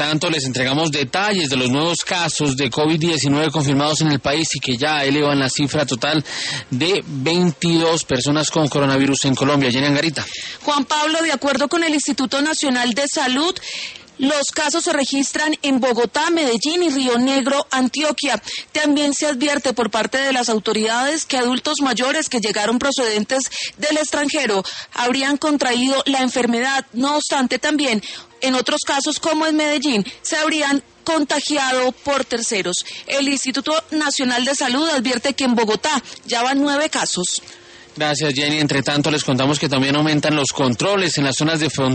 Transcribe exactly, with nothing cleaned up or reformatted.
tanto, les entregamos detalles de los nuevos casos de COVID diecinueve confirmados en el país y que ya elevan la cifra total de veintidós personas con coronavirus en Colombia. Jenny Angarita. Juan Pablo, de acuerdo con el Instituto Nacional de Salud, los casos se registran en Bogotá, Medellín y Río Negro, Antioquia. También se advierte por parte de las autoridades que adultos mayores que llegaron procedentes del extranjero habrían contraído la enfermedad. No obstante, también en otros casos, como en Medellín, se habrían contagiado por terceros. El Instituto Nacional de Salud advierte que en Bogotá ya van nueve casos. Gracias, Jenny. Entre tanto, les contamos que también aumentan los controles en las zonas de frontera